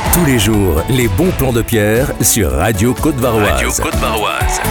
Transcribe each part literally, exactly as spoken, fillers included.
Tous les jours, les bons plans de Pierre sur Radio Côte-Varoise. Radio Côte-Varoise.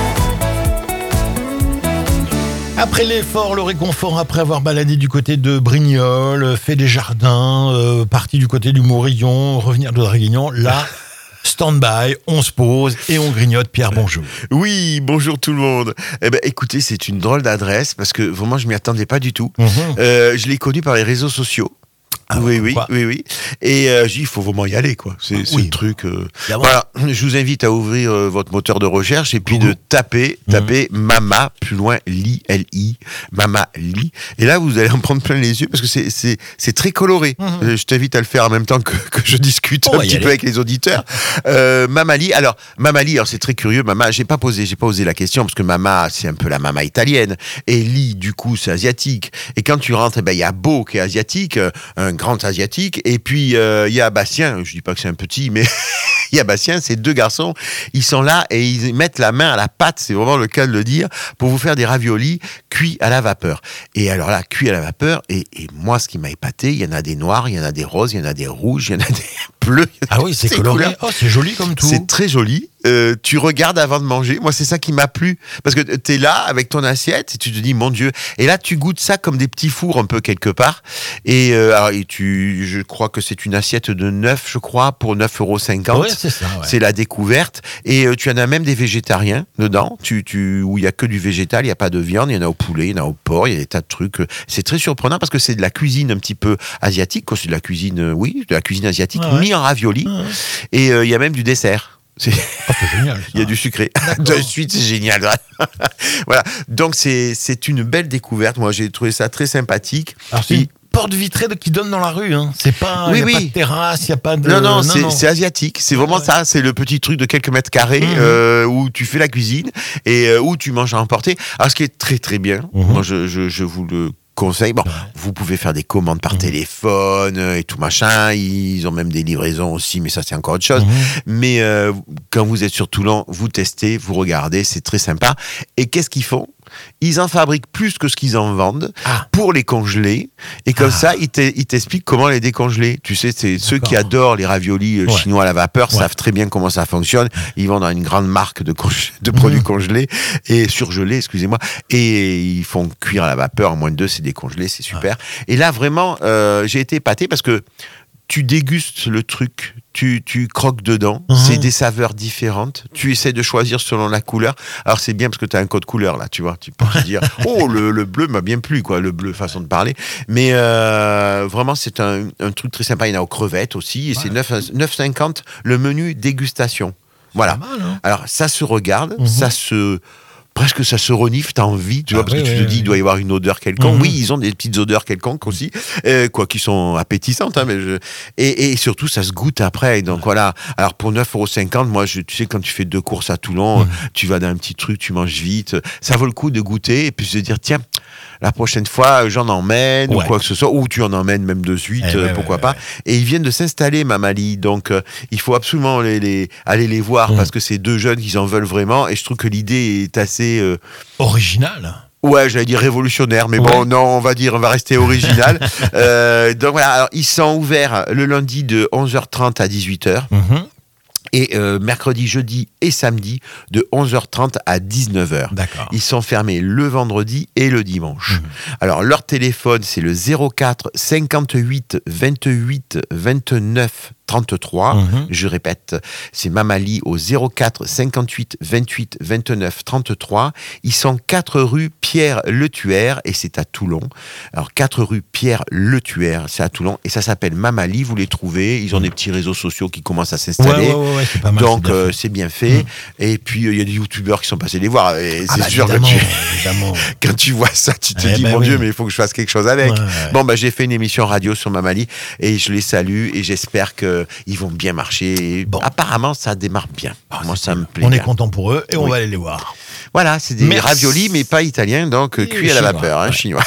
Après l'effort, le réconfort, après avoir baladé du côté de Brignoles, fait des jardins, euh, parti du côté du Morillon, revenir de Draguignan, là, stand-by, on se pose et on grignote. Pierre, bonjour. Oui, bonjour tout le monde. Eh ben, écoutez, c'est une drôle d'adresse parce que vraiment, je m'y attendais pas du tout. Mmh. Euh, je l'ai connu par les réseaux sociaux. Ah, oui, oui, oui, oui. Et euh, je dis, il faut vraiment y aller, quoi. C'est, ah, c'est oui. le truc. Euh... Voilà, je vous invite à ouvrir euh, votre moteur de recherche et puis mmh. de taper, taper mmh. Mama, plus loin, Li, L I, Mama Li. Et là, vous allez en prendre plein les yeux parce que c'est, c'est, c'est très coloré. Mmh. Euh, je t'invite à le faire en même temps que, que je discute On un petit peu avec les auditeurs. Euh, Mama Li, alors, Mama Li, alors c'est très curieux. Mama, j'ai pas posé, j'ai pas osé la question parce que Mama, c'est un peu la Mama italienne. Et Li, du coup, c'est asiatique. Et quand tu rentres, il eh ben, y a Beau qui est asiatique, un grand asiatique, et puis il euh, y a Bastien, je dis pas que c'est un petit, mais il y a Bastien, ces deux garçons, ils sont là et ils mettent la main à la pâte, c'est vraiment le cas de le dire, pour vous faire des raviolis cuits à la vapeur. Et alors là, cuits à la vapeur, et, et moi, ce qui m'a épaté, il y en a des noirs, il y en a des roses, il y en a des rouges, il y en a des bleus. Ah oui, c'est coloré. Couleurs. Oh, c'est joli comme tout. C'est très joli. Euh, tu regardes avant de manger. Moi, c'est ça qui m'a plu. Parce que t'es là avec ton assiette et tu te dis, mon Dieu. Et là, tu goûtes ça comme des petits fours un peu quelque part. Et, euh, alors, et tu, je crois que c'est une assiette de neuf, je crois, pour neuf euros cinquante. Ouais, c'est ça, ouais. C'est la découverte. Et euh, tu en as même des végétariens dedans, tu, tu, où il n'y a que du végétal, il n'y a pas de viande, il y en a au poulet, il y en a au porc, il y a des tas de trucs. C'est très surprenant parce que c'est de la cuisine un petit peu asiatique. C'est de la cuisine, oui, de la cuisine asiatique, ah ouais. mis en ravioli. Ah ouais. Et il euh, y a même du dessert. C'est... Oh, c'est génial. Il y a du sucré. De suite, c'est génial. Voilà. Donc, c'est, c'est une belle découverte. Moi, j'ai trouvé ça très sympathique. Alors, c'est Et... une porte vitrée qui donne dans la rue. Hein. C'est pas, oui, y a oui. pas de terrasse, il n'y a pas de... Non, non, non, c'est, non. c'est asiatique. C'est vraiment ouais. ça. C'est le petit truc de quelques mètres carrés mmh. euh, où tu fais la cuisine et euh, où tu manges à emporter. Alors, ce qui est très, très bien, mmh. moi, je, je, je vous le conseil. Bon, ouais. vous pouvez faire des commandes par mmh. téléphone et tout machin. Ils ont même des livraisons aussi, mais ça, c'est encore autre chose. Mmh. Mais euh, quand vous êtes sur Toulon, vous testez, vous regardez, c'est très sympa. Et qu'est-ce qu'ils font ? Ils en fabriquent plus que ce qu'ils en vendent ah. pour les congeler. Et comme ah. ça, ils, ils t'expliquent comment les décongeler. Tu sais, c'est D'accord. ceux qui adorent les raviolis ouais. chinois à la vapeur ouais. savent très bien comment ça fonctionne. Ils vendent dans une grande marque de, conge- de produits mmh. congelés et surgelés, excusez-moi. Et ils font cuire à la vapeur en moins de deux, c'est décongelé, c'est super. Ah. Et là, vraiment, euh, j'ai été épaté parce que tu dégustes le truc, tu, tu croques dedans, mmh. c'est des saveurs différentes, tu essaies de choisir selon la couleur. Alors c'est bien parce que tu as un code couleur là, tu vois, tu peux te dire « Oh, le, le bleu m'a bien plu, quoi, le bleu, façon de parler. » Mais euh, vraiment, c'est un, un truc très sympa. Il y en a aux crevettes aussi, et ouais. c'est neuf euros cinquante le menu dégustation. Voilà. Mal, hein. Alors ça se regarde, mmh. ça se... Presque ça se renifle, t'as envie, tu vois, ah, parce oui, que tu oui, te dis, oui. il doit y avoir une odeur quelconque. Mmh. Oui, ils ont des petites odeurs quelconques aussi, euh, quoi, qui sont appétissantes, hein, mais je... et, et surtout, ça se goûte après. Donc voilà. Alors pour neuf euros cinquante, moi, je, tu sais, quand tu fais deux courses à Toulon, mmh. tu vas dans un petit truc, tu manges vite. Ça vaut le coup de goûter et puis se dire, tiens, la prochaine fois, j'en emmène, ouais. ou quoi que ce soit, ou tu en emmènes même de suite, eh, euh, ouais, pourquoi ouais, pas. Ouais. Et ils viennent de s'installer, Mama Li. Donc, euh, il faut absolument les, les, aller les voir mmh. parce que c'est deux jeunes qui en veulent vraiment. Et je trouve que l'idée est assez Euh, original. Ouais, j'allais dire révolutionnaire, mais ouais. bon, non, on va dire, on va rester original. euh, donc voilà, alors, ils sont ouverts le lundi de onze heures trente à dix-huit heures. Mm-hmm. Et euh, mercredi, jeudi et samedi de onze heures trente à dix-neuf heures. D'accord. Ils sont fermés le vendredi et le dimanche. Mmh. Alors, leur téléphone, c'est le zéro quatre cinquante-huit vingt-huit vingt-neuf trente-trois. Mmh. Je répète, c'est Mama Li au zéro quatre cinquante-huit vingt-huit vingt-neuf trente-trois. Ils sont quatre rue Pierre-Le-Tuère et c'est à Toulon. Alors, quatre rue Pierre-Le-Tuère, c'est à Toulon et ça s'appelle Mama Li. Vous les trouvez. Ils ont mmh. des petits réseaux sociaux qui commencent à s'installer. Ouais, ouais, ouais. Ouais, c'est pas mal, donc c'est bien, euh, c'est bien fait. Mmh. Et puis il euh, y a des youtubeurs qui sont passés les voir. Et ah c'est bah sûr que tu... quand tu vois ça, tu te eh dis bah mon oui. Dieu, mais il faut que je fasse quelque chose avec. Ouais, ouais. Bon bah j'ai fait une émission radio sur Mama Li et je les salue et j'espère que ils vont bien marcher. Bon. Apparemment ça démarre bien. Oh, moi ça me plaît. On bien. est content pour eux et oui. on va aller les voir. Voilà, c'est des Merci. raviolis mais pas italiens, donc cuits à la vapeur, hein, ouais. chinois.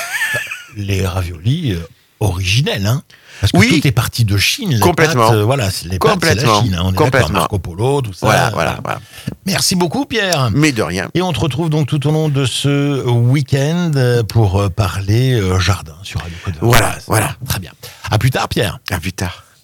Les raviolis euh, originels, hein. Parce que oui, tout est parti de Chine. complètement. Pâtes, euh, voilà, les pâtes, c'est la Chine. Hein, on est complètement. Marco Polo, tout ça. Voilà, voilà, voilà. Merci beaucoup, Pierre. Mais de rien. Et on te retrouve donc tout au long de ce week-end pour parler jardin sur Radio Côte-Varoise. Voilà, voilà. Très bien. À plus tard, Pierre. À plus tard.